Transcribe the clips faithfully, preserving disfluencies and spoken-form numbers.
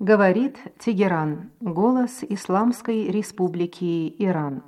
Говорит Тегеран, голос Исламской Республики Иран.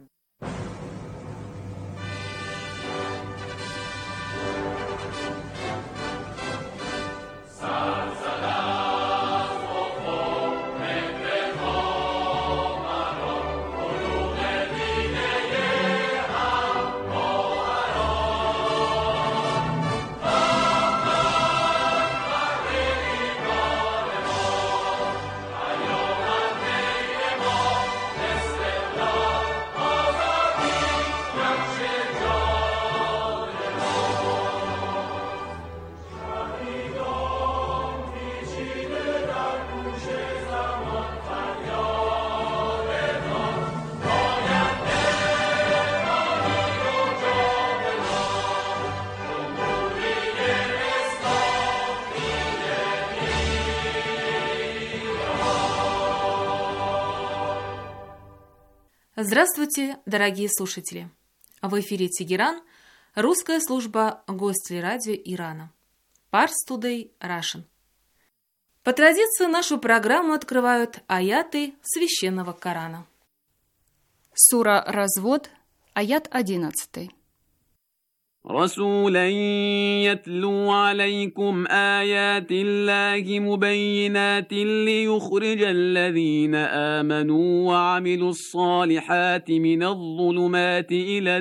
Здравствуйте, дорогие слушатели! В эфире Тегеран, русская служба Гостелерадио Ирана. Pars Today Russian. По традиции нашу программу открывают аяты Священного Корана. Сура Развод, аят одиннадцатый. رسولا يتلو عليكم آيات الله مبينات ليخرج الذين آمنوا وعملوا الصالحات من الظلمات إلى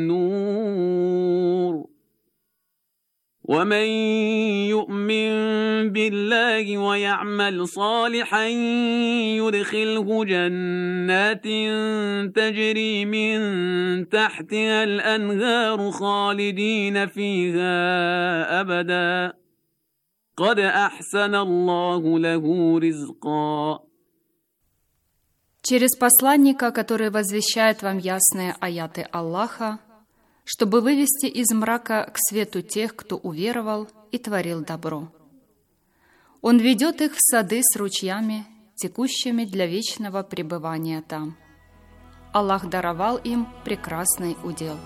النور ومن يؤمن بالله ويعمل صالحا يدخله جنات تجري من تحتها الأنهار خالدين فيها أبدا قد أحسن الله له رزقا. Через посланника, который возвещает вам ясные аяты Аллаха, чтобы вывести из мрака к свету тех, кто уверовал и творил добро. Он ведет их в сады с ручьями, текущими для вечного пребывания там. Аллах даровал им прекрасный удел.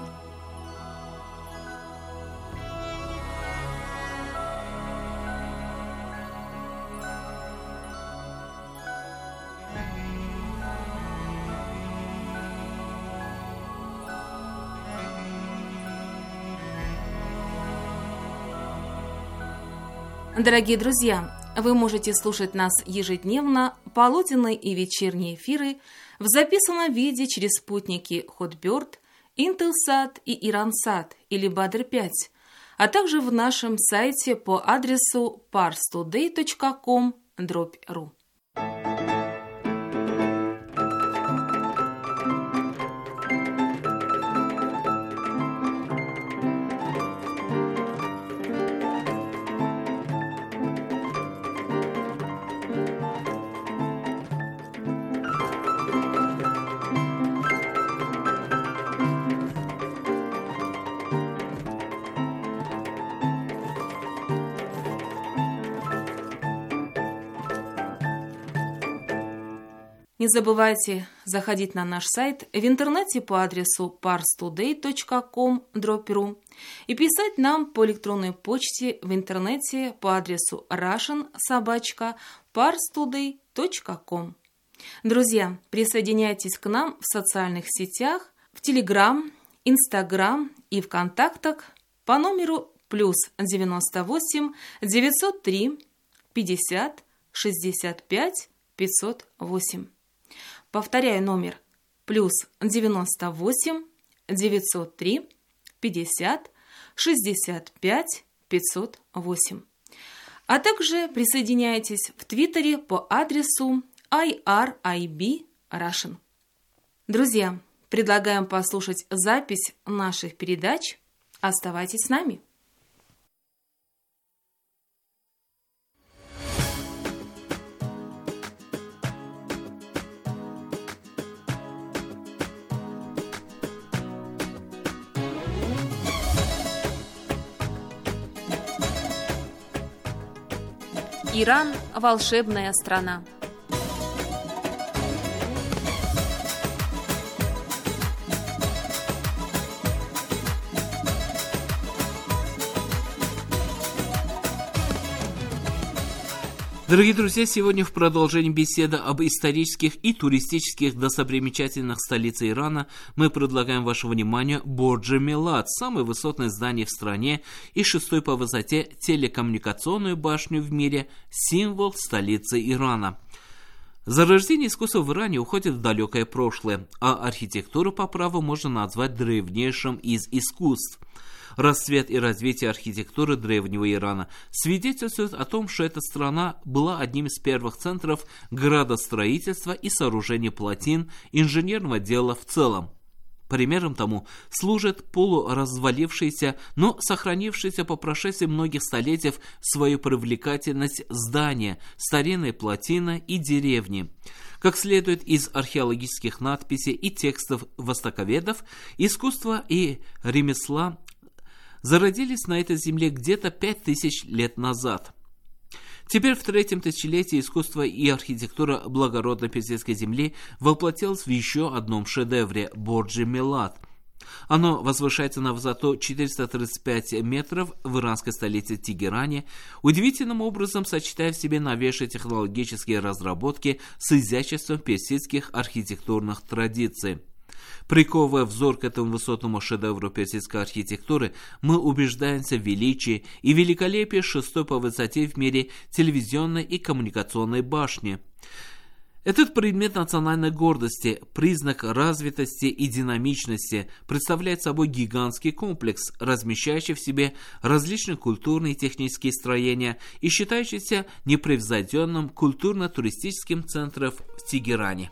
Дорогие друзья, вы можете слушать нас ежедневно, полуденные и вечерние эфиры в записанном виде через спутники Hotbird, Intelsat и Iransat или Badr пять, а также в нашем сайте по адресу pars today точка com дробь ру. Не забывайте заходить на наш сайт в интернете по адресу pars today точка com дробь ру и писать нам по электронной почте в интернете по адресу russian собака pars today точка com. Друзья, присоединяйтесь к нам в социальных сетях, в Telegram, Instagram и в контактах по номеру плюс девяносто восемь девятьсот три пятьдесят шестьдесят пять пятьсот восемь. Повторяю номер плюс девяносто восемь девятьсот три пятьдесят шестьдесят пять пятьсот восемь. А также присоединяйтесь в Твиттере по адресу ай ар ай би Russian. Друзья, предлагаем послушать запись наших передач. Оставайтесь с нами. Иран – волшебная страна. Дорогие друзья, сегодня в продолжении беседы об исторических и туристических достопримечательностях столицы Ирана мы предлагаем вашему вниманию Бордж-э-Милад, самое высотное здание в стране и шестой по высоте телекоммуникационную башню в мире, символ столицы Ирана. Зарождение искусства в Иране уходит в далекое прошлое, а архитектуру по праву можно назвать древнейшим из искусств. Расцвет и развитие архитектуры древнего Ирана свидетельствует о том, что эта страна была одним из первых центров градостроительства и сооружения плотин, инженерного дела в целом. Примером тому служит полуразвалившееся, но сохранившееся по прошествии многих столетий свою привлекательность здания, старинной плотины и деревни. Как следует из археологических надписей и текстов востоковедов, искусство и ремесла зародились на этой земле где-то пять тысяч лет назад. Теперь в третьем тысячелетии искусство и архитектура благородной персидской земли воплотилось в еще одном шедевре – Бордж-э-Милад. Оно возвышается на высоту четыреста тридцать пять метров в иранской столице Тегеране, удивительным образом сочетая в себе новейшие технологические разработки с изяществом персидских архитектурных традиций. Приковывая взор к этому высотному шедевру персидской архитектуры, мы убеждаемся в величии и великолепии шестой по высоте в мире телевизионной и коммуникационной башни. Этот предмет национальной гордости, признак развитости и динамичности, представляет собой гигантский комплекс, размещающий в себе различные культурные и технические строения и считающийся непревзойденным культурно-туристическим центром в Тегеране.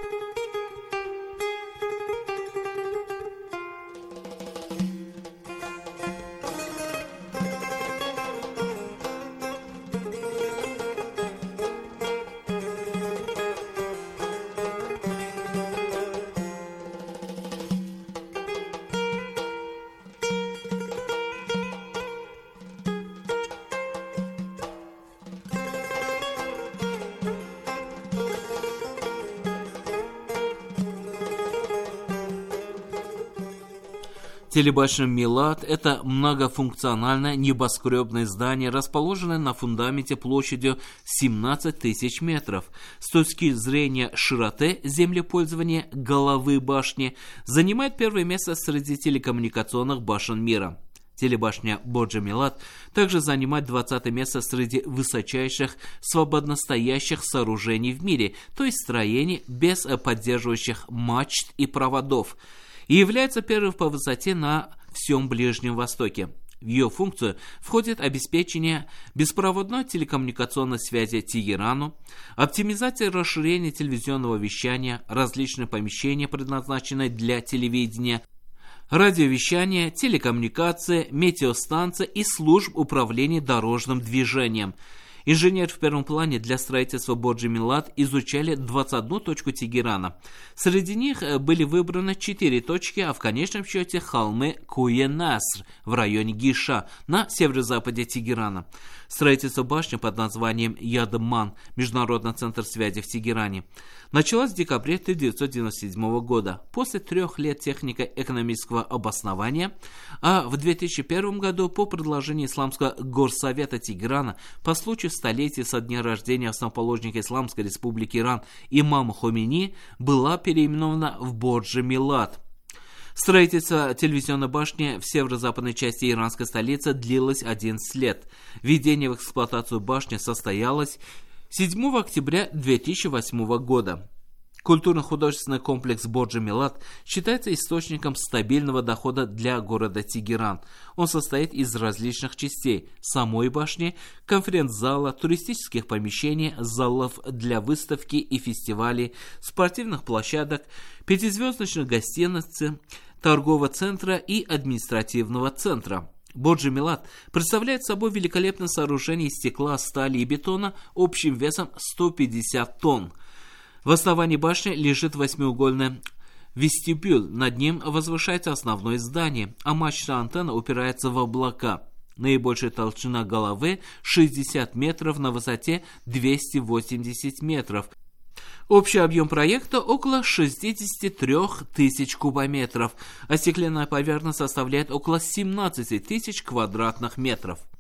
Телебашня Милад – это многофункциональное небоскребное здание, расположенное на фундаменте площадью семнадцать тысяч метров. С точки зрения широты землепользования головы башни занимает первое место среди телекоммуникационных башен мира. Телебашня Бордж-э-Милад также занимает двадцатое место среди высочайших свободностоящих сооружений в мире, то есть строений без поддерживающих мачт и проводов, и является первой по высоте на всем Ближнем Востоке. В ее функцию входит обеспечение беспроводной телекоммуникационной связи Тегерану, оптимизация и расширение телевизионного вещания, различные помещения, предназначенные для телевидения, радиовещание, телекоммуникация, метеостанция и служб управления дорожным движением. Инженеры в первом плане для строительства Бордж-э-Милад изучали двадцать одну точку Тегерана. Среди них были выбраны четыре точки, а в конечном счете холмы Куе-Наср в районе Гиша на северо-западе Тегерана. Строительство башни под названием Ядман, Международный центр связи в Тегеране, началось в декабре тысяча девятьсот девяносто седьмого года, после трех лет технико-экономического обоснования, а в две тысячи первом году по предложению Исламского горсовета Тегерана по случаю столетия со дня рождения основоположника Исламской республики Иран имама Хомейни была переименована в Бордж-э-Милад. Строительство телевизионной башни в северо-западной части иранской столицы длилось одиннадцать лет. Введение в эксплуатацию башни состоялось седьмого октября две тысячи восьмого года. Культурно-художественный комплекс Бордж-э-Милад считается источником стабильного дохода для города Тегеран. Он состоит из различных частей – самой башни, конференц-зала, туристических помещений, залов для выставки и фестивалей, спортивных площадок, пятизвездочных гостиниц, торгового центра и административного центра. Бордж-э-Милад представляет собой великолепное сооружение из стекла, стали и бетона общим весом сто пятьдесят тонн. В основании башни лежит восьмиугольный вестибюль, над ним возвышается основное здание, а мачта антенна упирается в облака. Наибольшая толщина головы шестьдесят метров, на высоте двести восемьдесят метров. Общий объем проекта около шестьдесят три тысячи кубометров, а стеклянная поверхность составляет около семнадцать тысяч квадратных метров.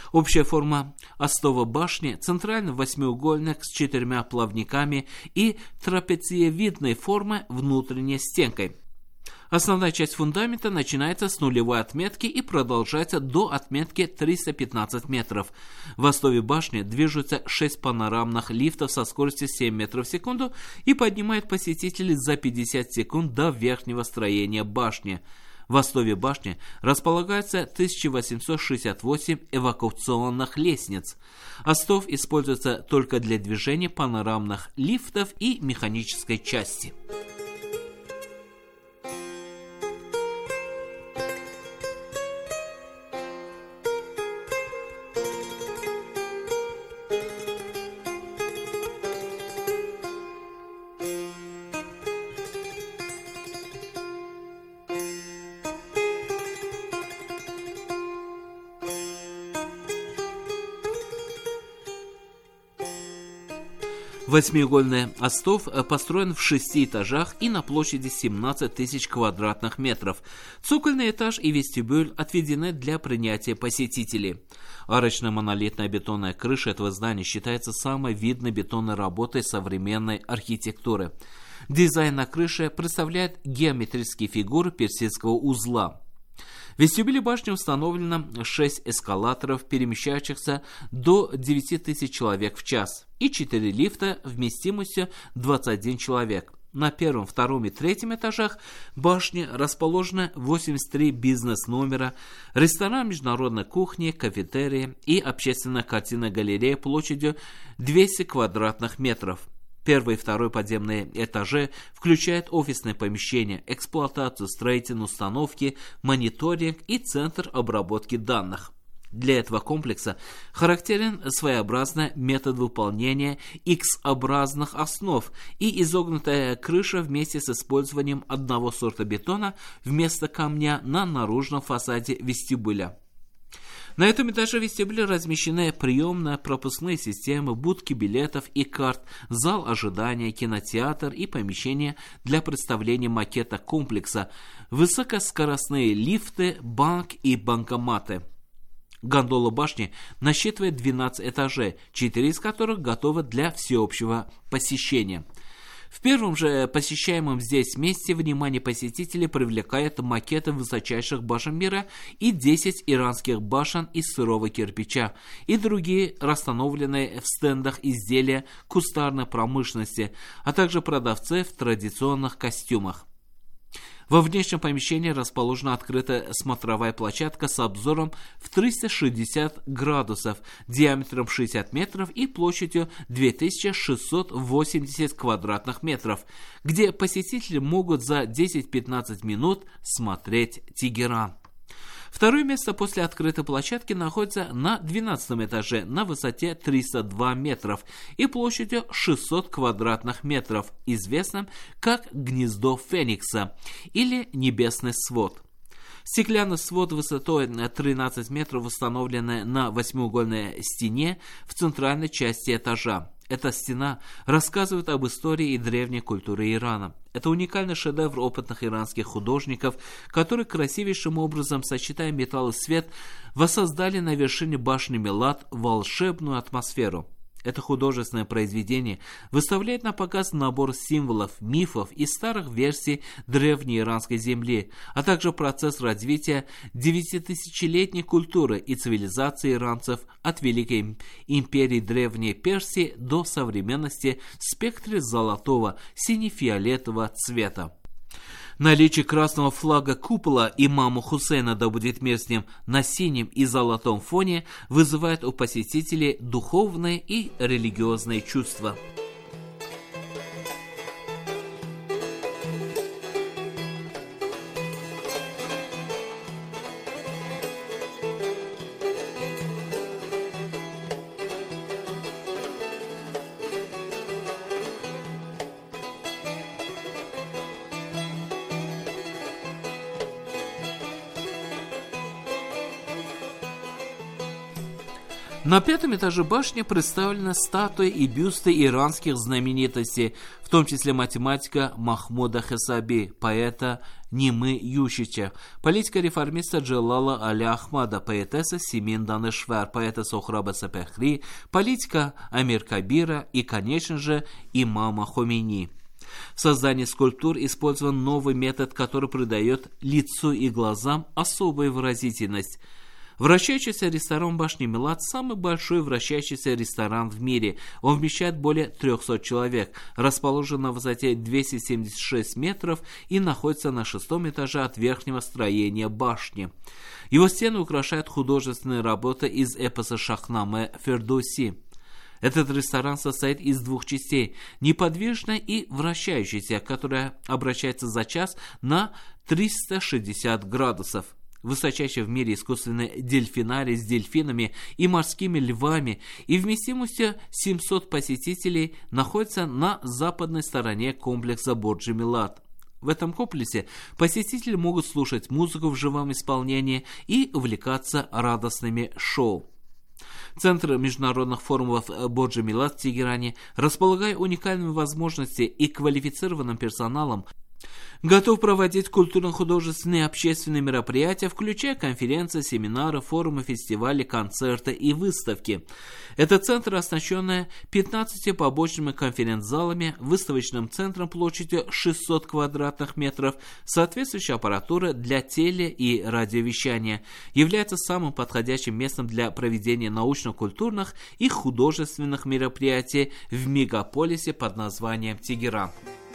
Общая форма остова башни – центральный восьмиугольник с четырьмя плавниками и трапециевидной формы внутренней стенкой. Основная часть фундамента начинается с нулевой отметки и продолжается до отметки триста пятнадцать метров. В основе башни движутся шесть панорамных лифтов со скоростью семь метров в секунду и поднимают посетителей за пятьдесят секунд до верхнего строения башни. В основе башни располагается тысяча восемьсот шестьдесят восемь эвакуационных лестниц. Остов используется только для движения панорамных лифтов и механической части. Восьмиугольный остов построен в шести этажах и на площади семнадцать тысяч квадратных метров. Цокольный этаж и вестибюль отведены для принятия посетителей. Арочная монолитная бетонная крыша этого здания считается самой видной бетонной работой современной архитектуры. Дизайн на крыше представляет геометрические фигуры персидского узла. В вестибюле башни установлено шесть эскалаторов, перемещающихся до девяти тысяч человек в час, и четыре лифта вместимостью двадцать один человек. На первом, втором и третьем этажах башни расположены восемьдесят три бизнес-номера, ресторан международной кухни, кафетерии и общественная картинная галерея площадью двести квадратных метров. Первый и второй подземные этажи включают офисные помещения, эксплуатацию строительной установки, мониторинг и центр обработки данных. Для этого комплекса характерен своеобразный метод выполнения X-образных основ и изогнутая крыша вместе с использованием одного сорта бетона вместо камня на наружном фасаде вестибюля. На этом этаже вестибюля размещены приемно-пропускные системы, будки билетов и карт, зал ожидания, кинотеатр и помещение для представления макета комплекса, высокоскоростные лифты, банк и банкоматы. Гондола башни насчитывает двенадцать этажей, четыре из которых готовы для всеобщего посещения. В первом же посещаемом здесь месте внимание посетителей привлекает макеты высочайших башен мира и десять иранских башен из сырого кирпича и другие расстановленные в стендах изделия кустарной промышленности, а также продавцы в традиционных костюмах. Во внешнем помещении расположена открытая смотровая площадка с обзором в триста шестьдесят градусов, диаметром шестьдесят метров и площадью две тысячи шестьсот восемьдесят квадратных метров, где посетители могут за десять-пятнадцать минут смотреть Тегеран. Второе место после открытой площадки находится на двенадцатом этаже на высоте триста два метров и площадью шестьсот квадратных метров, известным как «Гнездо Феникса» или «Небесный свод». Стеклянный свод высотой тринадцать метров установленный на восьмиугольной стене в центральной части этажа. Эта стена рассказывает об истории и древней культуре Ирана. Это уникальный шедевр опытных иранских художников, которые красивейшим образом, сочетая металл и свет, воссоздали на вершине башни Милад волшебную атмосферу. Это художественное произведение выставляет на показ набор символов, мифов и старых версий древней иранской земли, а также процесс развития девятитысячелетней культуры и цивилизации иранцев от Великой империи Древней Персии до современности в спектре золотого сине-фиолетового цвета. Наличие красного флага купола имама Хусейна, да будет мир с ним, на синем и золотом фоне вызывает у посетителей духовные и религиозные чувства. На пятом этаже башни представлены статуи и бюсты иранских знаменитостей, в том числе математика Махмуда Хесаби, поэта Нимы Ющича, политика-реформиста Джалала Аля Ахмада, поэтесса Симин Данешвар, поэта Сохраба Сапехри, политика Амир Кабира и, конечно же, имама Хомейни. В создании скульптур использован новый метод, который придает лицу и глазам особую выразительность. Вращающийся ресторан башни Милад – самый большой вращающийся ресторан в мире. Он вмещает более трехсот человек, расположен на высоте двести семьдесят шесть метров и находится на шестом этаже от верхнего строения башни. Его стены украшают художественные работы из эпоса Шахнаме Фердоуси. Этот ресторан состоит из двух частей – неподвижной и вращающейся, которая обращается за час на триста шестьдесят градусов. Высочайший в мире искусственный дельфинарий с дельфинами и морскими львами и вместимостью семьсот посетителей находится на западной стороне комплекса Борджи Милад. В этом комплексе посетители могут слушать музыку в живом исполнении и увлекаться радостными шоу. Центр международных форумов Борджи Милад в Тегеране, располагая уникальными возможностями и квалифицированным персоналом, готов проводить культурно-художественные и общественные мероприятия, включая конференции, семинары, форумы, фестивали, концерты и выставки. Это центр, оснащенный пятнадцатью побочными конференц-залами, выставочным центром площадью шестьсот квадратных метров, соответствующей аппаратуры для теле- и радиовещания, является самым подходящим местом для проведения научно-культурных и художественных мероприятий в мегаполисе под названием Тегеран.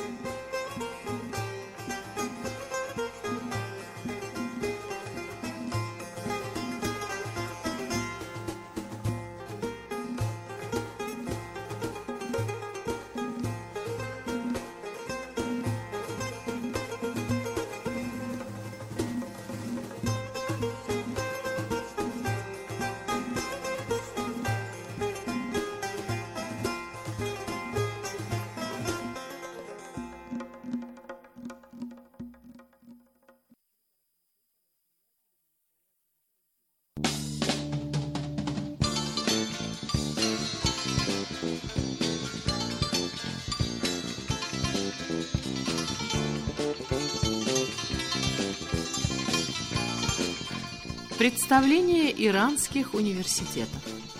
Представление иранских университетов.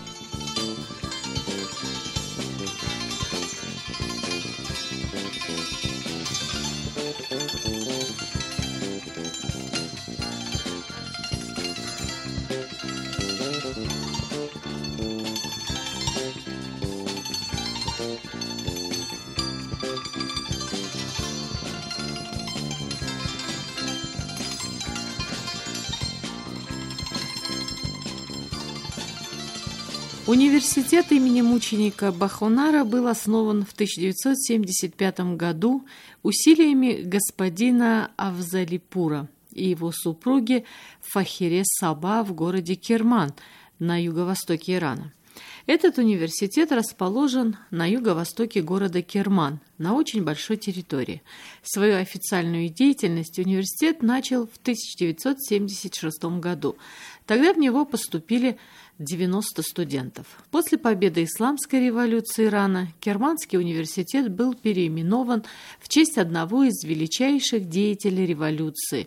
Университет имени мученика Бахонара был основан в тысяча девятьсот семьдесят пятом году усилиями господина Афзалипура и его супруги Фахире Саба в городе Керман на юго-востоке Ирана. Этот университет расположен на юго-востоке города Керман, на очень большой территории. Свою официальную деятельность университет начал в тысяча девятьсот семьдесят шестом году. Тогда в него поступили девяносто студентов. После победы Исламской революции Ирана Керманский университет был переименован в честь одного из величайших деятелей революции,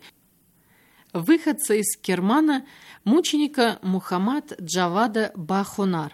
выходца из Кермана, мученика Мухаммад Джавада Бахонар.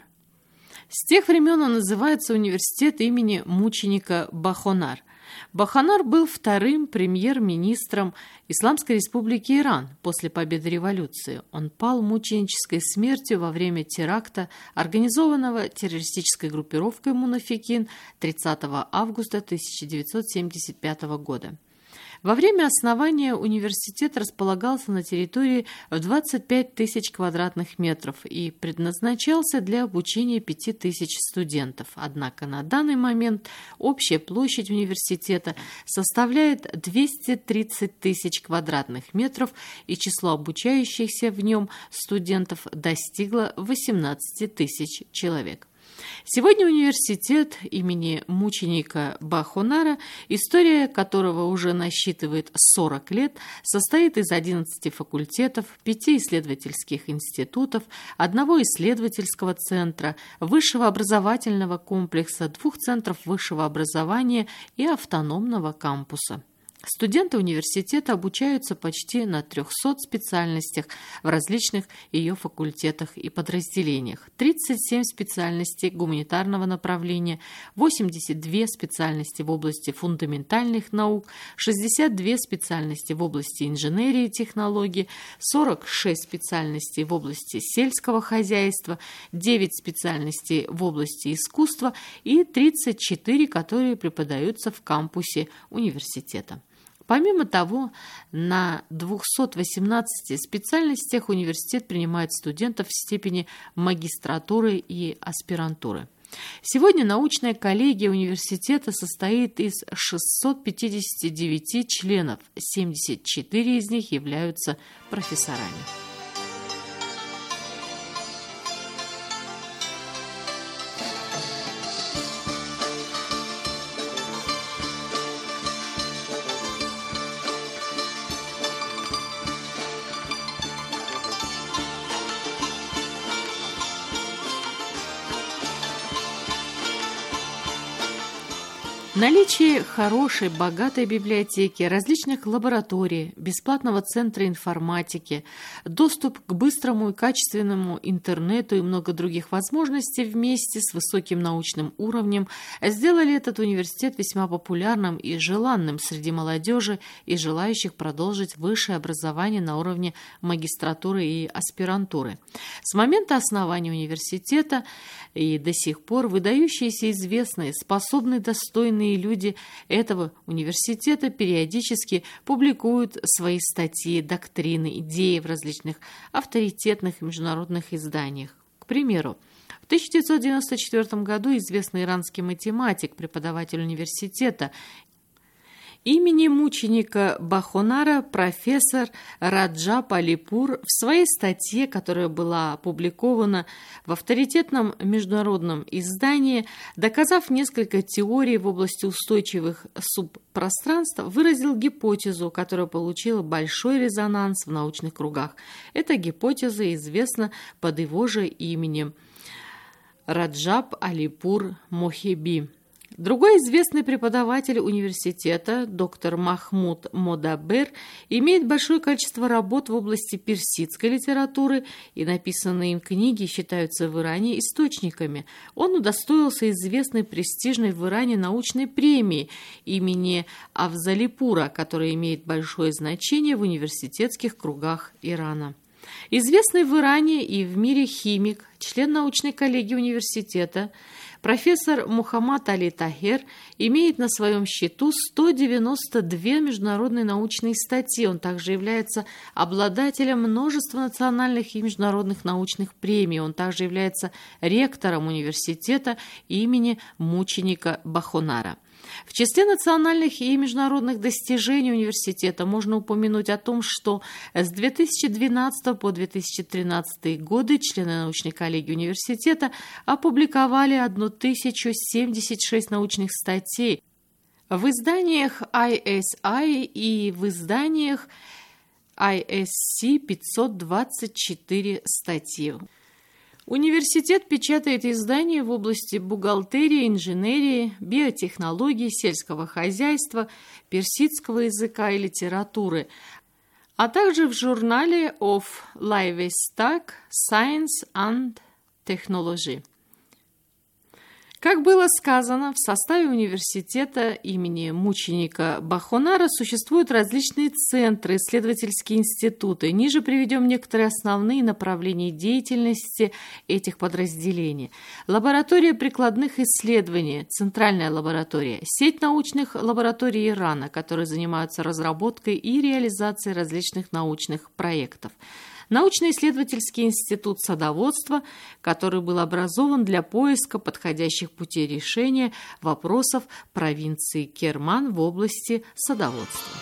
С тех времен он называется университет имени мученика Бахонар. Бахонар был вторым премьер-министром Исламской республики Иран после победы революции. Он пал мученической смертью во время теракта, организованного террористической группировкой Мунафикин тридцатого августа тысяча девятьсот семьдесят пятого года. Во время основания университет располагался на территории в двадцать пять тысяч квадратных метров и предназначался для обучения пяти тысяч студентов. Однако на данный момент общая площадь университета составляет двести тридцать тысяч квадратных метров, и число обучающихся в нем студентов достигло восемнадцати тысяч человек. Сегодня университет имени мученика Бахонара, история которого уже насчитывает сорок лет, состоит из одиннадцати факультетов, пяти исследовательских институтов, одного исследовательского центра, высшего образовательного комплекса, двух центров высшего образования и автономного кампуса. Студенты университета обучаются почти на трехсот специальностях в различных ее факультетах и подразделениях. тридцать семь специальностей гуманитарного направления, восемьдесят две специальности в области фундаментальных наук, шестьдесят две специальности в области инженерии и технологий, сорок шесть специальностей в области сельского хозяйства, девять специальностей в области искусства и тридцать четыре, которые преподаются в кампусе университета. Помимо того, на двухстах восемнадцати специальностях университет принимает студентов в степени магистратуры и аспирантуры. Сегодня научная коллегия университета состоит из шестисот пятидесяти девяти членов, семьдесят четыре из них являются профессорами. Наличие хорошей, богатой библиотеки, различных лабораторий, бесплатного центра информатики, доступ к быстрому и качественному интернету и много других возможностей вместе с высоким научным уровнем сделали этот университет весьма популярным и желанным среди молодежи и желающих продолжить высшее образование на уровне магистратуры и аспирантуры. С момента основания университета и до сих пор выдающиеся, известные, способные, достойные люди этого университета периодически публикуют свои статьи, доктрины, идеи в различных авторитетных международных изданиях. К примеру, в тысяча девятьсот девяносто четвёртом году известный иранский математик, преподаватель университета имени мученика Бахонара, профессор Раджаб Алипур, в своей статье, которая была опубликована в авторитетном международном издании, доказав несколько теорий в области устойчивых субпространств, выразил гипотезу, которая получила большой резонанс в научных кругах. Эта гипотеза известна под его же именем – Раджаб Алипур Мохеби. Другой известный преподаватель университета, доктор Махмуд Модабер, имеет большое количество работ в области персидской литературы, и написанные им книги считаются в Иране источниками. Он удостоился известной престижной в Иране научной премии имени Афзалипура, которая имеет большое значение в университетских кругах Ирана. Известный в Иране и в мире химик, член научной коллегии университета, профессор Мухаммад Али Тахер имеет на своем счету сто девяносто две международные научные статьи. Он также является обладателем множества национальных и международных научных премий. Он также является ректором университета имени мученика Бахонара. В числе национальных и международных достижений университета можно упомянуть о том, что с две тысячи двенадцатого по две тысячи тринадцатый годы члены научной коллегии университета опубликовали тысячу семьдесят шесть научных статей в изданиях ай эс ай и в изданиях ай эс си пятьсот двадцать четыре статьи. Университет печатает издания в области бухгалтерии, инженерии, биотехнологий, сельского хозяйства, персидского языка и литературы, а также в журнале of Livestock Science and Technology. Как было сказано, в составе университета имени мученика Бахонара существуют различные центры, исследовательские институты. Ниже приведем некоторые основные направления деятельности этих подразделений. Лаборатория прикладных исследований, центральная лаборатория, сеть научных лабораторий Ирана, которые занимаются разработкой и реализацией различных научных проектов. Научно-исследовательский институт садоводства, который был образован для поиска подходящих путей решения вопросов провинции Керман в области садоводства.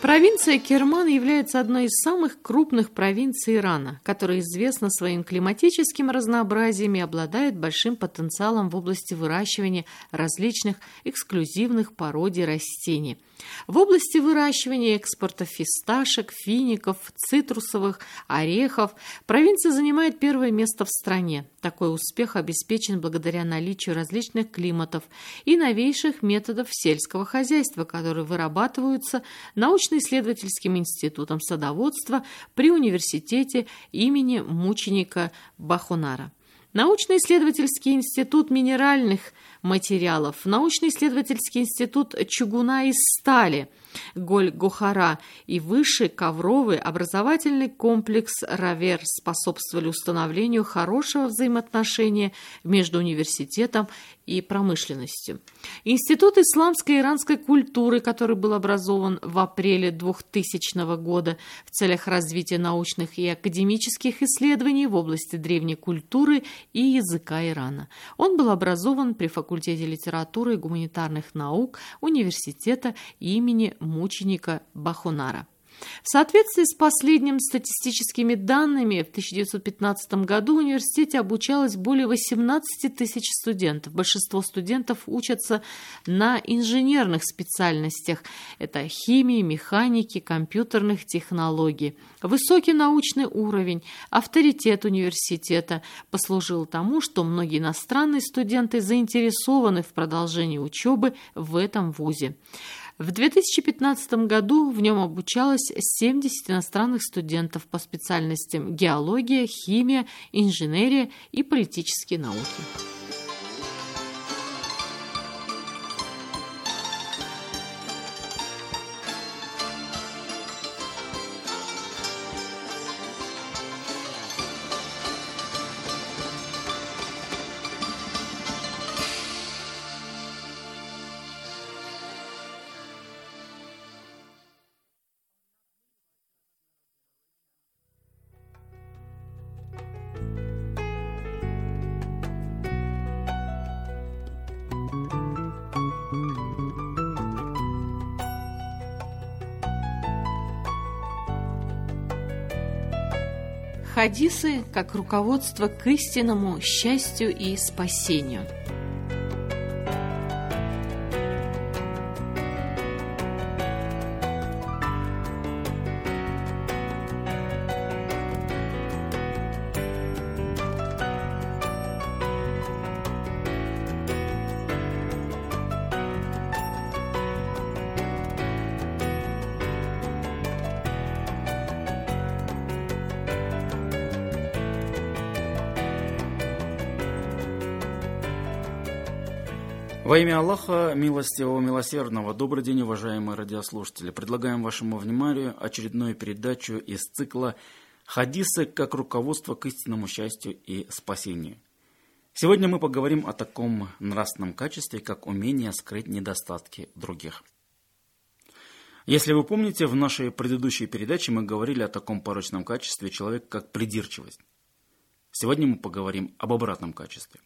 Провинция Керман является одной из самых крупных провинций Ирана, которая известна своим климатическим разнообразием и обладает большим потенциалом в области выращивания различных эксклюзивных породий растений. В области выращивания и экспорта фисташек, фиников, цитрусовых, орехов провинция занимает первое место в стране. Такой успех обеспечен благодаря наличию различных климатов и новейших методов сельского хозяйства, которые вырабатываются научно-исследовательским институтом садоводства при университете имени мученика Бахунара. Научно-исследовательский институт минеральных материалов, научно-исследовательский институт чугуна из стали Голь-Гохара и высший ковровый образовательный комплекс Равер способствовали установлению хорошего взаимоотношения между университетом и промышленностью. Институт исламской и иранской культуры, который был образован в апреле двухтысячного года в целях развития научных и академических исследований в области древней культуры и языка Ирана. Он был образован при факультете литературы и гуманитарных наук университета имени мученика Бахунара. В соответствии с последними статистическими данными, в тысяча девятьсот пятнадцатом году в университете обучалось более восемнадцати тысяч студентов. Большинство студентов учатся на инженерных специальностях. Это химии, механики, компьютерных технологий. Высокий научный уровень, авторитет университета послужил тому, что многие иностранные студенты заинтересованы в продолжении учебы в этом вузе. В две тысячи пятнадцатом году в нем обучалось семьдесят иностранных студентов по специальностям геология, химия, инженерия и политические науки. Хадисы как руководство к истинному счастью и спасению. Во имя Аллаха, милостивого, милосердного, добрый день, уважаемые радиослушатели. Предлагаем вашему вниманию очередную передачу из цикла «Хадисы как руководство к истинному счастью и спасению». Сегодня мы поговорим о таком нравственном качестве, как умение скрыть недостатки других. Если вы помните, в нашей предыдущей передаче мы говорили о таком порочном качестве человека, как придирчивость. Сегодня мы поговорим об обратном качестве.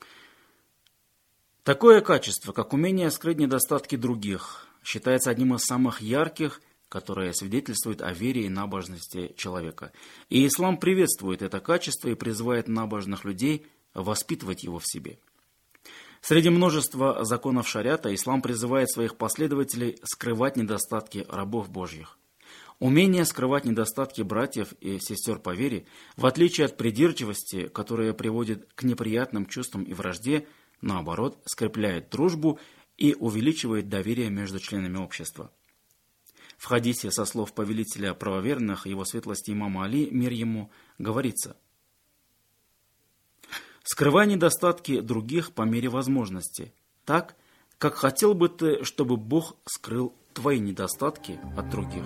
Такое качество, как умение скрыть недостатки других, считается одним из самых ярких, которое свидетельствует о вере и набожности человека. И ислам приветствует это качество и призывает набожных людей воспитывать его в себе. Среди множества законов шариата ислам призывает своих последователей скрывать недостатки рабов Божьих. Умение скрывать недостатки братьев и сестер по вере, в отличие от придирчивости, которая приводит к неприятным чувствам и вражде, наоборот, скрепляет дружбу и увеличивает доверие между членами общества. В хадисе со слов повелителя правоверных, его светлости имама Али, мир ему, говорится: «Скрывай недостатки других по мере возможности, так, как хотел бы ты, чтобы Бог скрыл твои недостатки от других».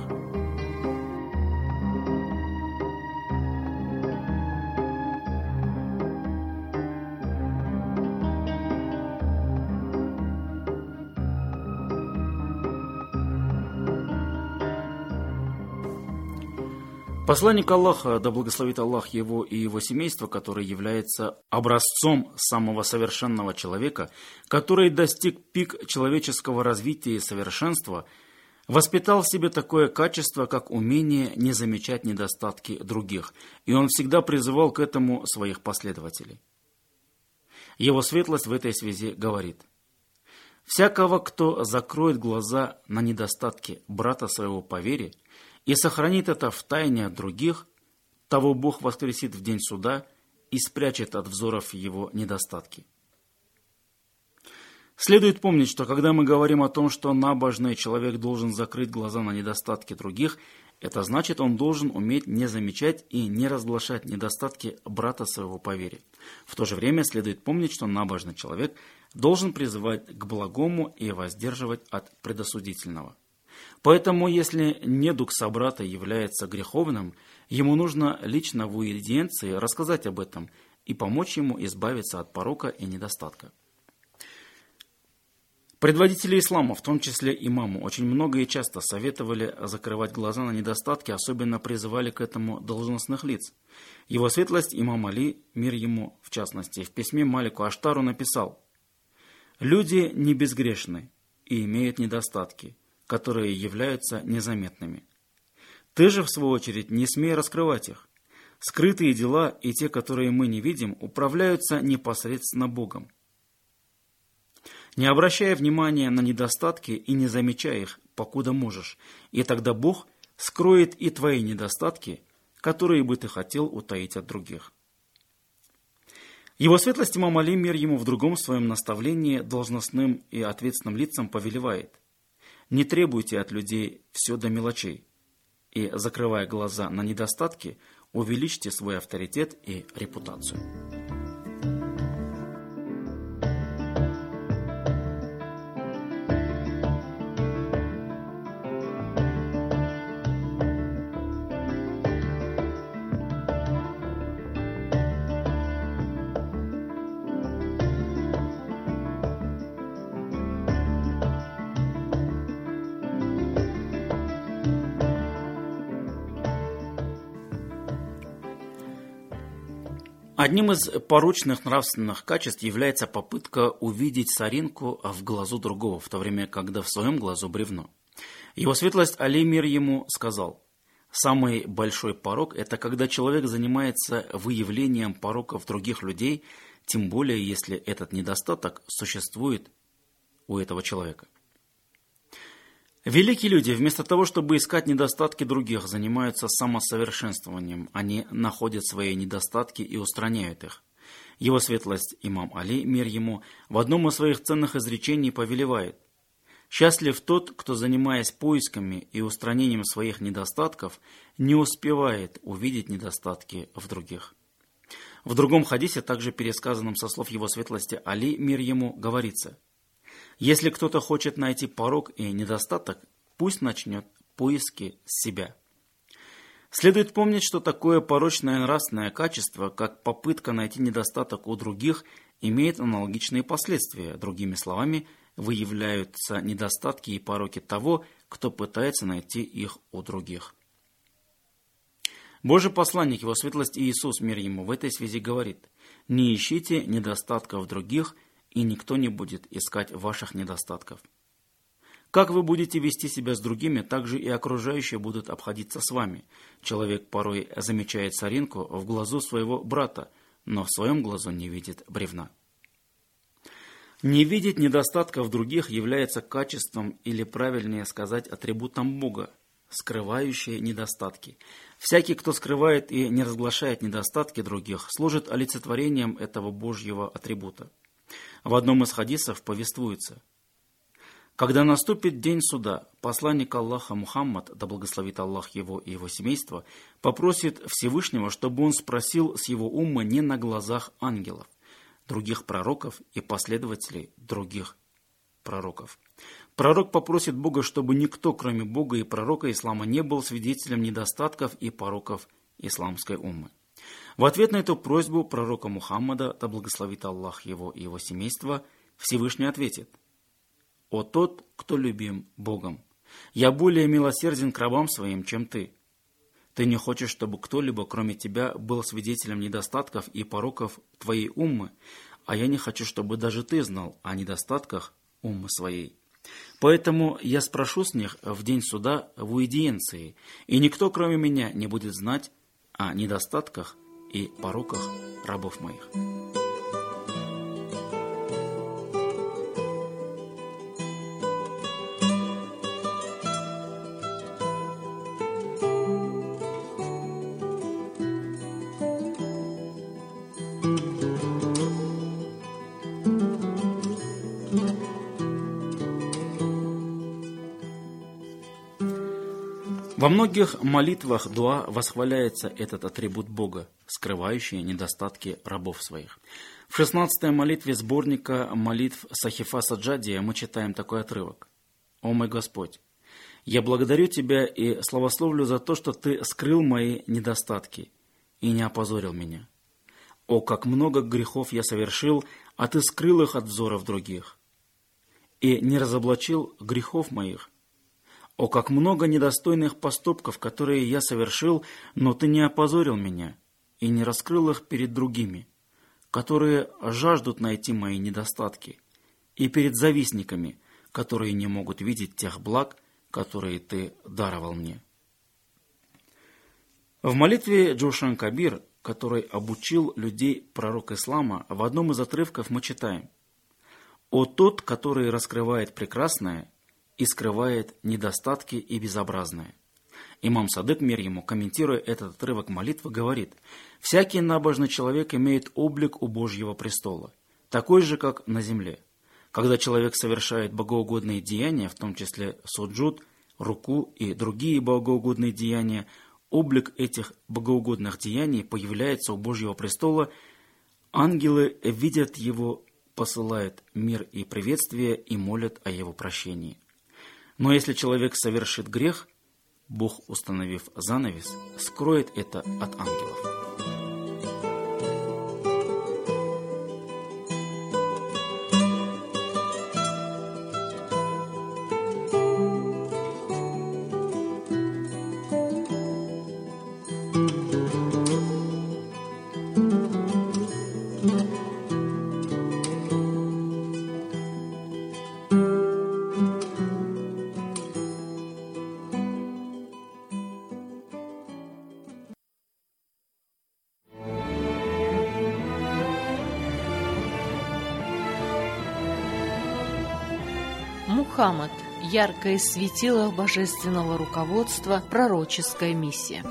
Посланник Аллаха, да благословит Аллах его и его семейство, который является образцом самого совершенного человека, который достиг пик человеческого развития и совершенства, воспитал в себе такое качество, как умение не замечать недостатки других, и он всегда призывал к этому своих последователей. Его светлость в этой связи говорит: «Всякого, кто закроет глаза на недостатки брата своего по вере и сохранит это в тайне от других, того Бог воскресит в день суда и спрячет от взоров его недостатки». Следует помнить, что когда мы говорим о том, что набожный человек должен закрыть глаза на недостатки других, это значит, он должен уметь не замечать и не разглашать недостатки брата своего по вере. В то же время следует помнить, что набожный человек должен призывать к благому и воздерживать от предосудительного. Поэтому, если недуг собрата является греховным, ему нужно лично в уидиенции рассказать об этом и помочь ему избавиться от порока и недостатка. Предводители ислама, в том числе имаму, очень много и часто советовали закрывать глаза на недостатки, особенно призывали к этому должностных лиц. Его светлость имам Али, мир ему в частности, в письме Малику Аштару написал: «Люди не безгрешны и имеют недостатки, которые являются незаметными. Ты же, в свою очередь, не смей раскрывать их. Скрытые дела и те, которые мы не видим, управляются непосредственно Богом. Не обращая внимания на недостатки и не замечая их, покуда можешь, и тогда Бог скроет и твои недостатки, которые бы ты хотел утаить от других». Его светлость имам Али, мир ему, в другом своем наставлении должностным и ответственным лицам повелевает: «Не требуйте от людей все до мелочей, и, закрывая глаза на недостатки, увеличьте свой авторитет и репутацию». Одним из порочных нравственных качеств является попытка увидеть соринку в глазу другого, в то время, когда в своем глазу бревно. Его светлость Али, мир ему, сказал: «Самый большой порок – это когда человек занимается выявлением пороков других людей, тем более, если этот недостаток существует у этого человека». Великие люди, вместо того, чтобы искать недостатки других, занимаются самосовершенствованием. Они находят свои недостатки и устраняют их. Его светлость имам Али, мир ему, в одном из своих ценных изречений повелевает: «Счастлив тот, кто, занимаясь поисками и устранением своих недостатков, не успевает увидеть недостатки в других». В другом хадисе, также пересказанном со слов его светлости Али, мир ему, говорится: «Если кто-то хочет найти порок и недостаток, пусть начнет поиски с себя». Следует помнить, что такое порочное нравственное качество, как попытка найти недостаток у других, имеет аналогичные последствия. Другими словами, выявляются недостатки и пороки того, кто пытается найти их у других. Божий посланник, его светлость Иисус, мир ему, в этой связи говорит: «Не ищите недостатков других, и никто не будет искать ваших недостатков. Как вы будете вести себя с другими, так же и окружающие будут обходиться с вами. Человек порой замечает соринку в глазу своего брата, но в своем глазу не видит бревна». Не видеть недостатков других является качеством, или правильнее сказать, атрибутом Бога, скрывающие недостатки. Всякий, кто скрывает и не разглашает недостатки других, служит олицетворением этого Божьего атрибута. В одном из хадисов повествуется: «Когда наступит день суда, посланник Аллаха Мухаммад, да благословит Аллах его и его семейство, попросит Всевышнего, чтобы он спросил с его умма не на глазах ангелов, других пророков и последователей других пророков. Пророк попросит Бога, чтобы никто, кроме Бога и пророка ислама, не был свидетелем недостатков и пороков исламской уммы. В ответ на эту просьбу пророка Мухаммада, да благословит Аллах его и его семейство, Всевышний ответит: «О тот, кто любим Богом, я более милосерден к рабам своим, чем ты. Ты не хочешь, чтобы кто-либо, кроме тебя, был свидетелем недостатков и пороков твоей уммы, а я не хочу, чтобы даже ты знал о недостатках уммы своей». Поэтому я спрошу с них в день суда в уидиенции, и никто, кроме меня, не будет знать о недостатках и пороках рабов моих». Во многих молитвах дуа восхваляется этот атрибут Бога, скрывающий недостатки рабов своих. В шестнадцатой молитве сборника молитв Сахифа Саджадия мы читаем такой отрывок. «О мой Господь, я благодарю Тебя и славословлю за то, что Ты скрыл мои недостатки и не опозорил меня. О, как много грехов я совершил, а Ты скрыл их от взоров других, и не разоблачил грехов моих. О, как много недостойных поступков, которые я совершил, но Ты не опозорил меня и не раскрыл их перед другими, которые жаждут найти мои недостатки, и перед завистниками, которые не могут видеть тех благ, которые Ты даровал мне». В молитве Джошан Кабир, который обучил людей пророк ислама, в одном из отрывков мы читаем: «О тот, который раскрывает прекрасное и скрывает недостатки и безобразное». Имам Садык, мир ему, комментируя этот отрывок молитвы, говорит: «Всякий набожный человек имеет облик у Божьего престола, такой же, как на земле. Когда человек совершает богоугодные деяния, в том числе суджуд, руку и другие богоугодные деяния, облик этих богоугодных деяний появляется у Божьего престола, ангелы видят его, посылают мир и приветствие и молят о его прощении. Но если человек совершит грех, Бог, установив занавес, скроет это от ангелов». Мухаммад. Яркое светило божественного руководства, пророческая миссия.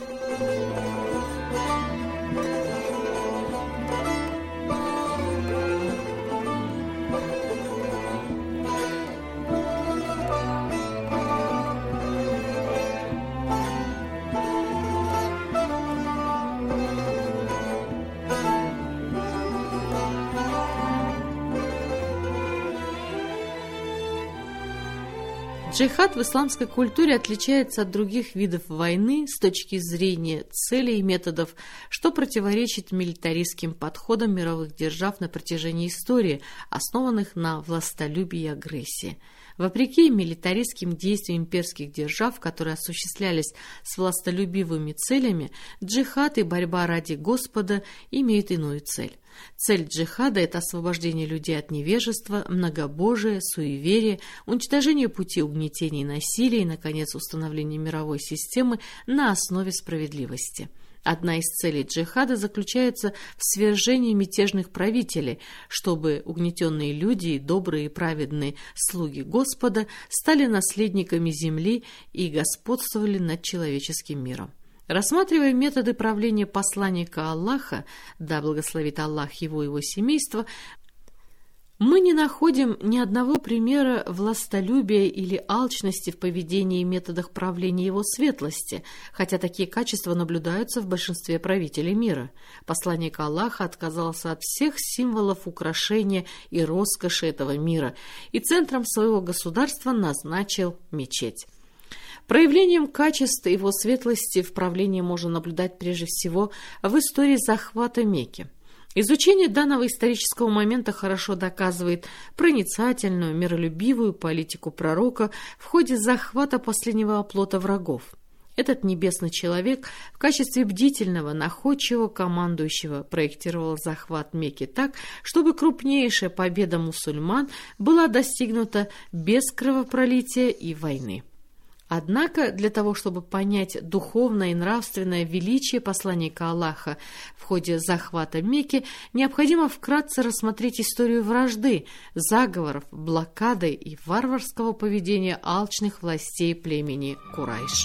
Джихад в исламской культуре отличается от других видов войны с точки зрения целей и методов, что противоречит милитаристским подходам мировых держав на протяжении истории, основанных на властолюбии и агрессии. Вопреки милитаристским действиям имперских держав, которые осуществлялись с властолюбивыми целями, джихад и борьба ради Господа имеют иную цель. Цель джихада – это освобождение людей от невежества, многобожия, суеверия, уничтожение пути угнетения и насилия и, наконец, установление мировой системы на основе справедливости. Одна из целей джихада заключается в свержении мятежных правителей, чтобы угнетенные люди и добрые и праведные слуги Господа стали наследниками земли и господствовали над человеческим миром. Рассматривая методы правления посланника Аллаха, да благословит Аллах его и его семейство, мы не находим ни одного примера властолюбия или алчности в поведении и методах правления его светлости, хотя такие качества наблюдаются в большинстве правителей мира. Посланник Аллаха отказался от всех символов украшения и роскоши этого мира и центром своего государства назначил мечеть. Проявлением качеств его светлости в правлении можно наблюдать прежде всего в истории захвата Мекки. Изучение данного исторического момента хорошо доказывает проницательную, миролюбивую политику пророка в ходе захвата последнего оплота врагов. Этот небесный человек в качестве бдительного, находчивого командующего проектировал захват Мекки так, чтобы крупнейшая победа мусульман была достигнута без кровопролития и войны. Однако для того, чтобы понять духовное и нравственное величие посланника Аллаха в ходе захвата Мекки, необходимо вкратце рассмотреть историю вражды, заговоров, блокады и варварского поведения алчных властей племени Курайш.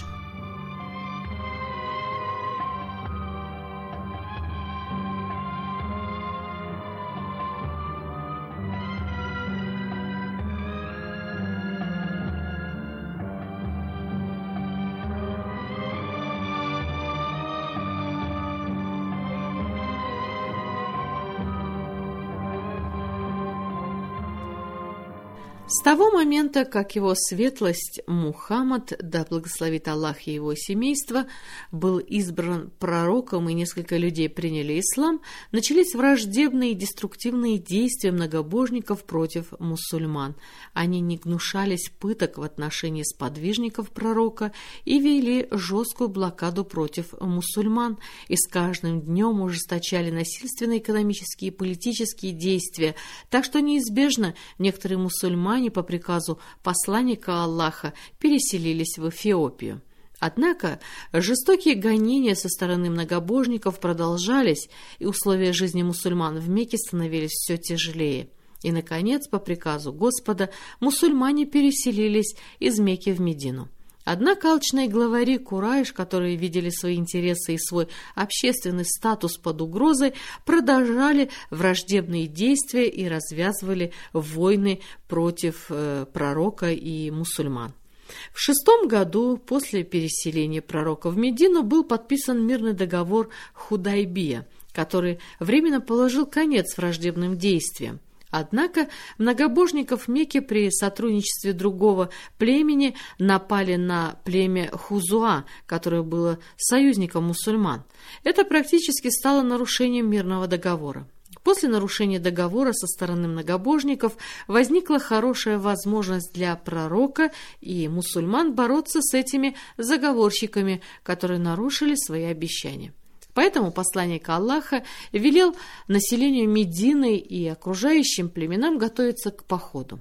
С того момента, как его светлость Мухаммад, да благословит Аллах и его семейство, был избран пророком и несколько людей приняли ислам, начались враждебные и деструктивные действия многобожников против мусульман. Они не гнушались пыток в отношении сподвижников пророка и вели жесткую блокаду против мусульман, и с каждым днем ужесточали насильственные экономические и политические действия, так что неизбежно некоторые мусульмане по приказу посланника Аллаха переселились в Эфиопию. Однако жестокие гонения со стороны многобожников продолжались, и условия жизни мусульман в Мекке становились все тяжелее. И, наконец, по приказу Господа, мусульмане переселились из Мекки в Медину. Однако алчные главари Курайш, которые видели свои интересы и свой общественный статус под угрозой, продолжали враждебные действия и развязывали войны против э, пророка и мусульман. В шестом году после переселения пророка в Медину был подписан мирный договор Худайбия, который временно положил конец враждебным действиям. Однако многобожников Мекки при сотрудничестве другого племени напали на племя Хузуа, которое было союзником мусульман. Это практически стало нарушением мирного договора. После нарушения договора со стороны многобожников возникла хорошая возможность для пророка и мусульман бороться с этими заговорщиками, которые нарушили свои обещания. Поэтому посланник Аллаха велел населению Медины и окружающим племенам готовиться к походу.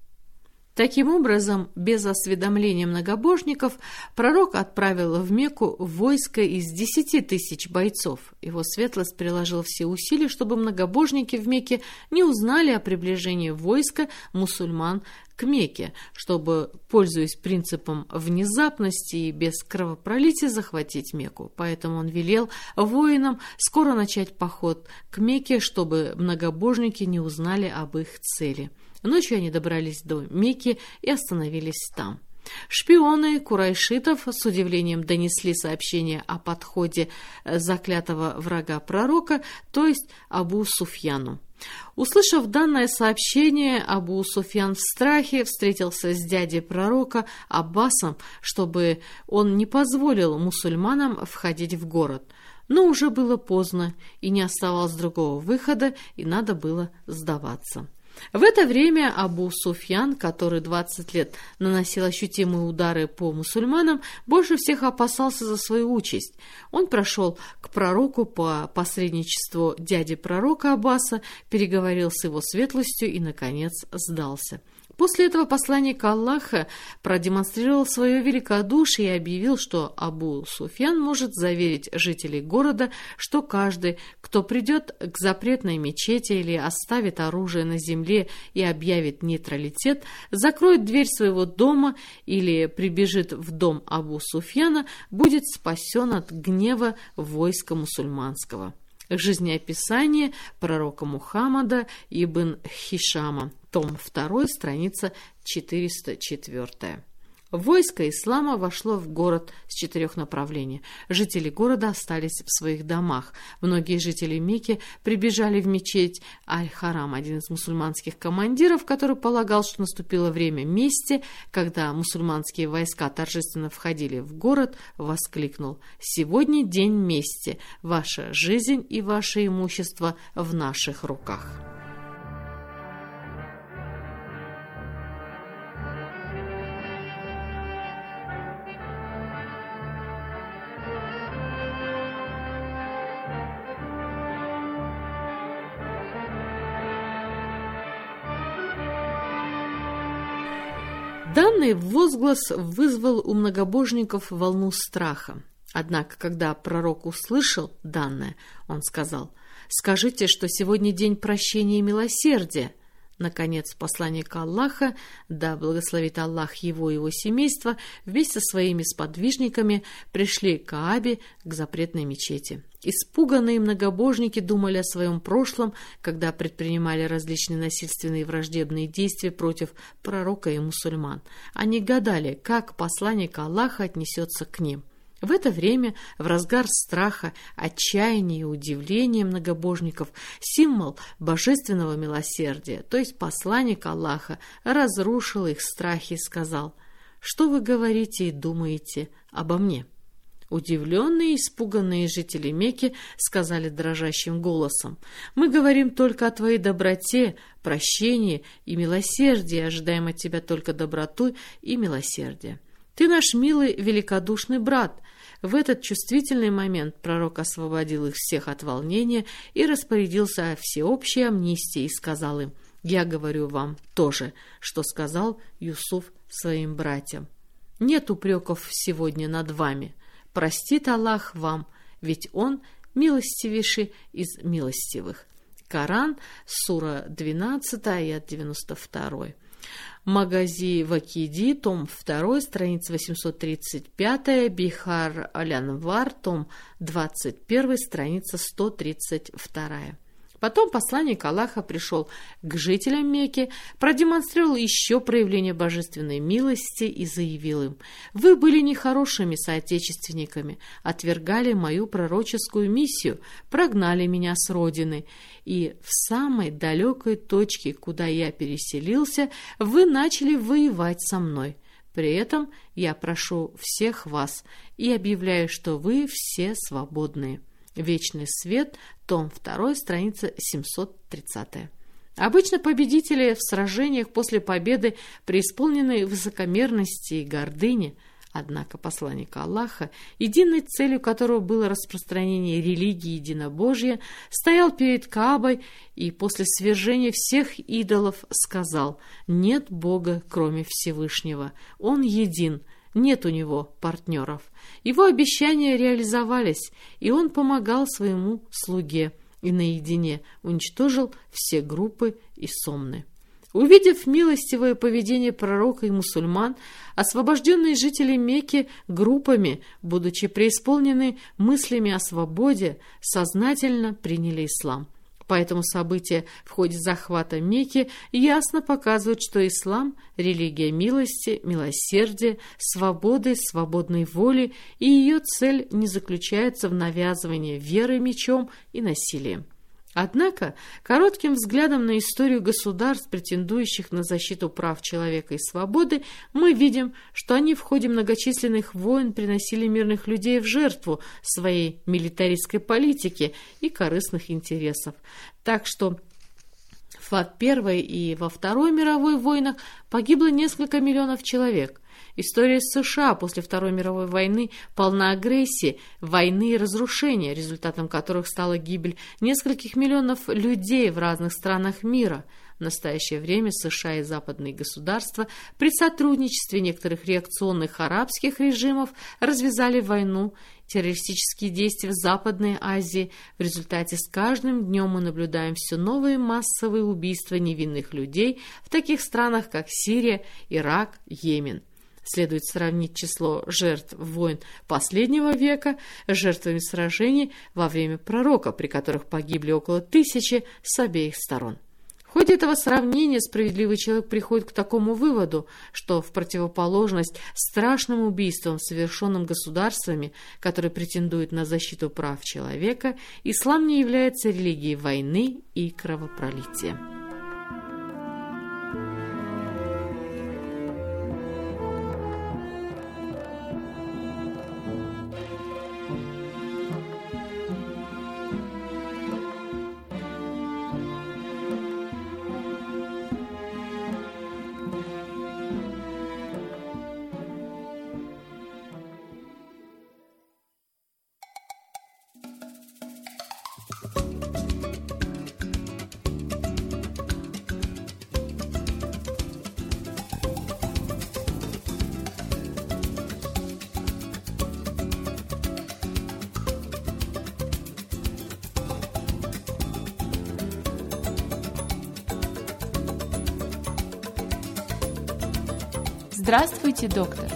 Таким образом, без осведомления многобожников, пророк отправил в Мекку войско из десяти тысяч бойцов. Его светлость приложил все усилия, чтобы многобожники в Мекке не узнали о приближении войска мусульман к Мекке, чтобы, пользуясь принципом внезапности и без кровопролития, захватить Мекку. Поэтому он велел воинам скоро начать поход к Мекке, чтобы многобожники не узнали об их цели. Ночью они добрались до Мекки и остановились там. Шпионы курайшитов с удивлением донесли сообщение о подходе заклятого врага пророка, то есть Абу Суфьяну. Услышав данное сообщение, Абу Суфьян в страхе встретился с дядей пророка Аббасом, чтобы он не позволил мусульманам входить в город. Но уже было поздно, и не оставалось другого выхода, и надо было сдаваться. В это время Абу Суфьян, который двадцать лет наносил ощутимые удары по мусульманам, больше всех опасался за свою участь. Он прошел к пророку по посредничеству дяди пророка Аббаса, переговорил с его светлостью и, наконец, сдался. После этого посланник Аллаха продемонстрировал свое великодушие и объявил, что Абу Суфьян может заверить жителей города, что каждый, кто придет к запретной мечети или оставит оружие на земле и объявит нейтралитет, закроет дверь своего дома или прибежит в дом Абу Суфьяна, будет спасен от гнева войска мусульманского. Жизнеописание пророка Мухаммада ибн Хишама, том два, страница четыреста четыре. Войско ислама вошло в город с четырех направлений. Жители города остались в своих домах. Многие жители Мекки прибежали в мечеть Аль-Харам. Один из мусульманских командиров, который полагал, что наступило время мести, когда мусульманские войска торжественно входили в город, воскликнул: «Сегодня день мести. Ваша жизнь и ваше имущество в наших руках». Данный возглас вызвал у многобожников волну страха. Однако, когда пророк услышал данное, он сказал: «Скажите, что сегодня день прощения и милосердия». Наконец, посланник Аллаха, да благословит Аллах его и его семейство, вместе со своими сподвижниками пришли к Каабе, к запретной мечети. Испуганные многобожники думали о своем прошлом, когда предпринимали различные насильственные и враждебные действия против пророка и мусульман. Они гадали, как посланник Аллаха отнесется к ним. В это время, в разгар страха, отчаяния и удивления многобожников, символ божественного милосердия, то есть посланник Аллаха, разрушил их страхи и сказал: «Что вы говорите и думаете обо мне?» Удивленные и испуганные жители Мекки сказали дрожащим голосом: «Мы говорим только о твоей доброте, прощении и милосердии, ожидаем от тебя только доброту и милосердие. Ты наш милый, великодушный брат». В этот чувствительный момент пророк освободил их всех от волнения и распорядился о всеобщей амнистии и сказал им: «Я говорю вам то же, что сказал Юсуф своим братьям. Нет упреков сегодня над вами. Простит Аллах вам, ведь Он милостивейший из милостивых». Коран, сура двенадцатая, аят девяносто два. Магази Вакиди, том два, страница восемьсот тридцать пять, Бихар Аль-Анвар, том двадцать один, страница сто тридцать два. Потом посланник Аллаха пришел к жителям Мекки, продемонстрировал еще проявление божественной милости и заявил им: «Вы были нехорошими соотечественниками, отвергали мою пророческую миссию, прогнали меня с родины, и в самой далекой точке, куда я переселился, вы начали воевать со мной. При этом я прошу всех вас и объявляю, что вы все свободные». Вечный свет, том два, страница семьсот тридцать. Обычно победители в сражениях после победы преисполнены высокомерности и гордыни. Однако посланник Аллаха, единой целью которого было распространение религии единобожия, стоял перед Каабой и после свержения всех идолов сказал: «Нет Бога, кроме Всевышнего, Он един». Нет у него партнеров. Его обещания реализовались, и он помогал своему слуге и наедине уничтожил все группы и сомны. Увидев милостивое поведение пророка и мусульман, освобожденные жители Мекки группами, будучи преисполнены мыслями о свободе, сознательно приняли ислам. Поэтому события в ходе захвата Мекки ясно показывают, что ислам – религия милости, милосердия, свободы, свободной воли, и ее цель не заключается в навязывании веры мечом и насилием. Однако, коротким взглядом на историю государств, претендующих на защиту прав человека и свободы, мы видим, что они в ходе многочисленных войн приносили мирных людей в жертву своей милитаристской политики и корыстных интересов. Так что в Первой и во Второй мировой войнах погибло несколько миллионов человек. История США после Второй мировой войны полна агрессии, войны и разрушения, результатом которых стала гибель нескольких миллионов людей в разных странах мира. В настоящее время США и западные государства при сотрудничестве некоторых реакционных арабских режимов развязали войну, террористические действия в Западной Азии. В результате с каждым днем мы наблюдаем все новые массовые убийства невинных людей в таких странах, как Сирия, Ирак, Йемен. Следует сравнить число жертв войн последнего века с жертвами сражений во время пророка, при которых погибли около тысячи с обеих сторон. В ходе этого сравнения справедливый человек приходит к такому выводу, что в противоположность страшным убийствам, совершенным государствами, которые претендуют на защиту прав человека, ислам не является религией войны и кровопролития. Здравствуйте, доктор!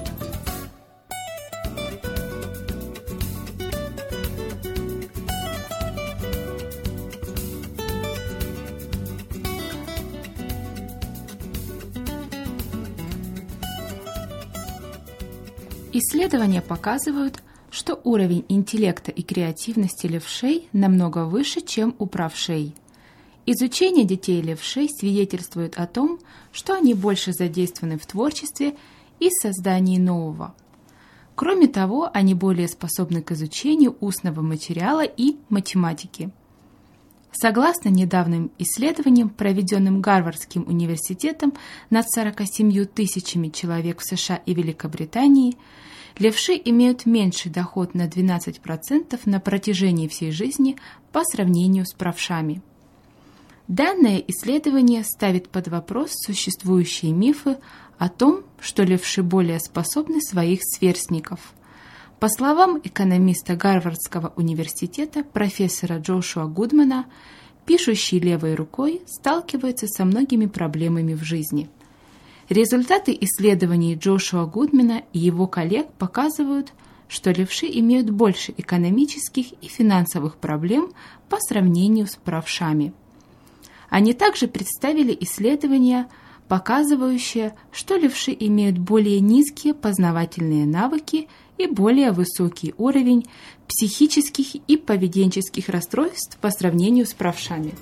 Исследования показывают, что уровень интеллекта и креативности левшей намного выше, чем у правшей. Изучение детей левшей свидетельствует о том, что они больше задействованы в творчестве и создании нового. Кроме того, они более способны к изучению устного материала и математики. Согласно недавним исследованиям, проведенным Гарвардским университетом над сорока семью тысячами человек в США и Великобритании, левши имеют меньший доход на двенадцать процентов на протяжении всей жизни по сравнению с правшами. Данное исследование ставит под вопрос существующие мифы о том, что левши более способны своих сверстников. По словам экономиста Гарвардского университета профессора Джошуа Гудмана, пишущий левой рукой сталкивается со многими проблемами в жизни. Результаты исследований Джошуа Гудмана и его коллег показывают, что левши имеют больше экономических и финансовых проблем по сравнению с правшами. Они также представили исследования, показывающие, что левши имеют более низкие познавательные навыки и более высокий уровень психических и поведенческих расстройств по сравнению с правшами.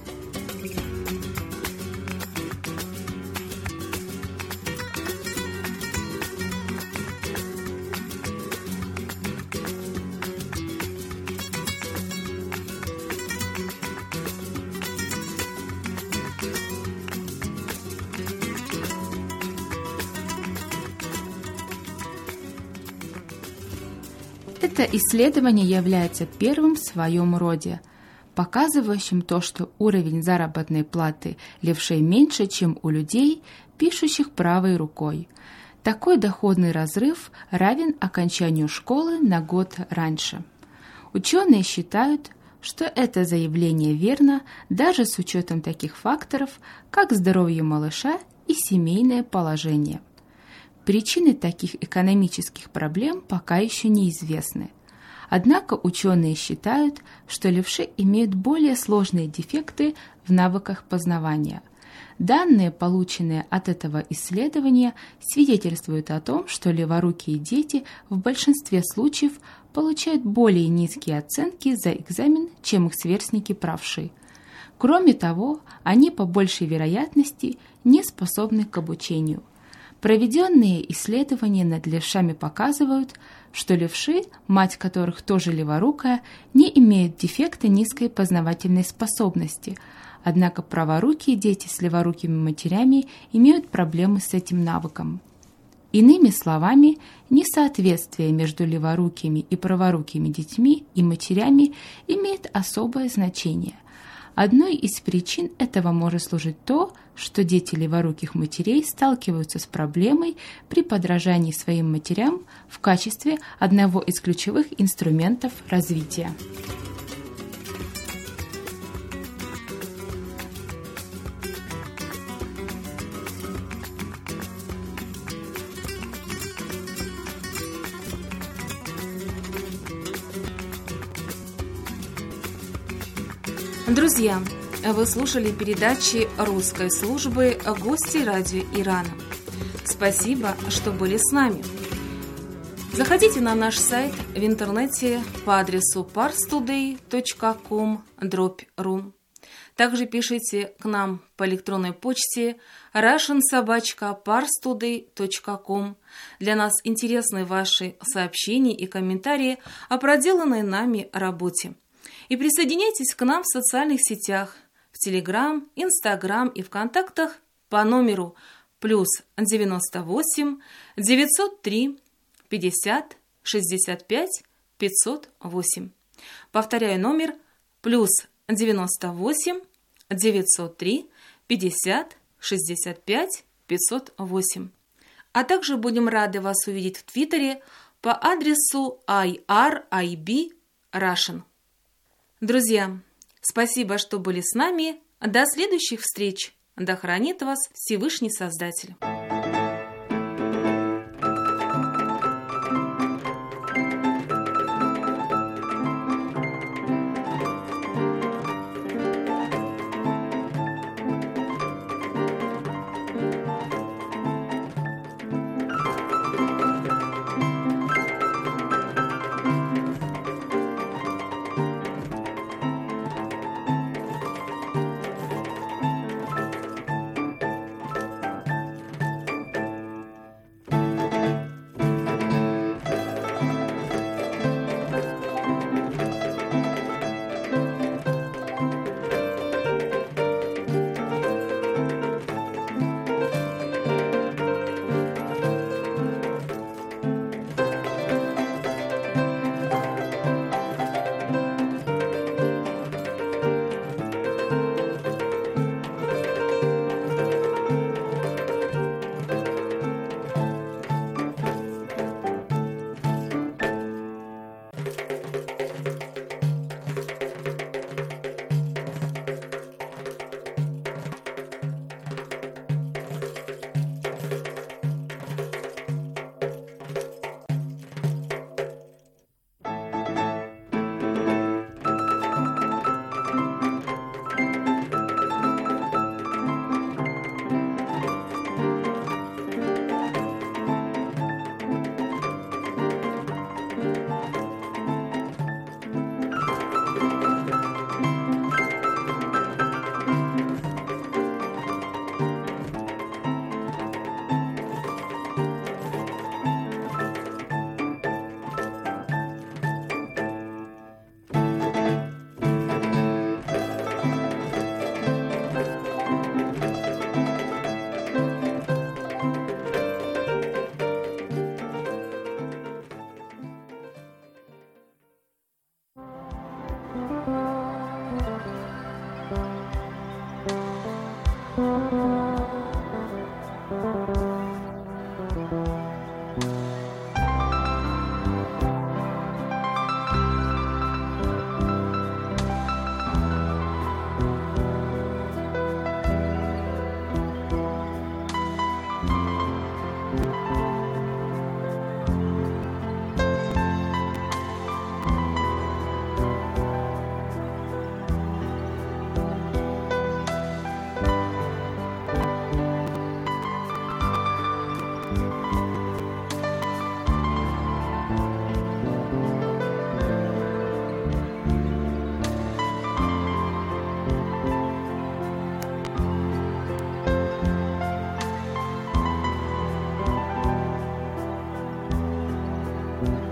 Это исследование является первым в своем роде, показывающим то, что уровень заработной платы левшей меньше, чем у людей, пишущих правой рукой. Такой доходный разрыв равен окончанию школы на год раньше. Ученые считают, что это заявление верно даже с учетом таких факторов, как здоровье малыша и семейное положение. Причины таких экономических проблем пока еще неизвестны. Однако ученые считают, что левши имеют более сложные дефекты в навыках познавания. Данные, полученные от этого исследования, свидетельствуют о том, что леворукие дети в большинстве случаев получают более низкие оценки за экзамен, чем их сверстники правши. Кроме того, они по большей вероятности не способны к обучению. Проведенные исследования над левшами показывают, что левши, мать которых тоже леворукая, не имеют дефекта низкой познавательной способности, однако праворукие дети с леворукими матерями имеют проблемы с этим навыком. Иными словами, несоответствие между леворукими и праворукими детьми и матерями имеет особое значение. Одной из причин этого может служить то, что дети леворуких матерей сталкиваются с проблемой при подражании своим матерям в качестве одного из ключевых инструментов развития. Друзья, вы слушали передачи русской службы «Гости радио Ирана». Спасибо, что были с нами. Заходите на наш сайт в интернете по адресу парстудей точка ком дробь ру. Также пишите к нам по электронной почте russian собака парстудей точка ком. Для нас интересны ваши сообщения и комментарии о проделанной нами работе. И присоединяйтесь к нам в социальных сетях, в Телеграм, Инстаграм и ВКонтактах по номеру плюс девяносто восемь девятьсот три пятьдесят шестьдесят пять пятьсот восемь. Повторяю номер плюс девяносто восемь девятьсот три пятьдесят шестьдесят пять пятьсот восемь. А также будем рады вас увидеть в Твиттере по адресу ай ар ай би Russian. Друзья, спасибо, что были с нами. До следующих встреч. Да хранит вас Всевышний Создатель.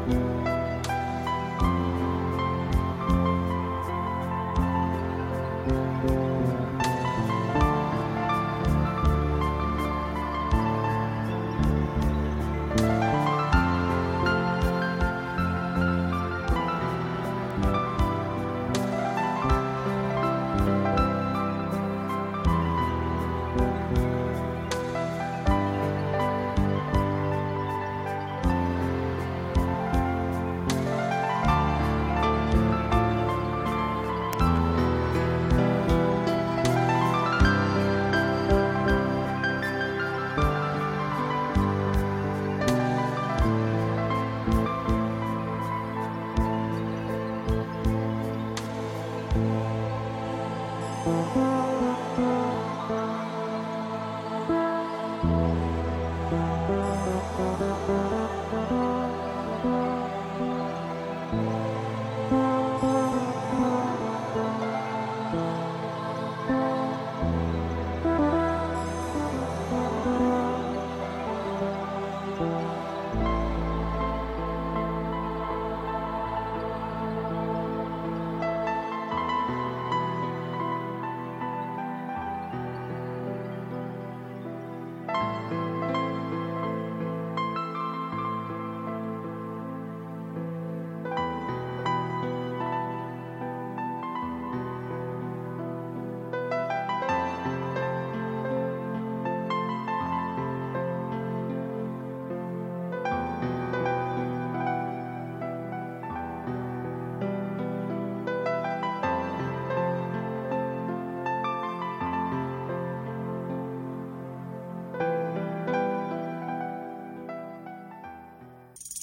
you.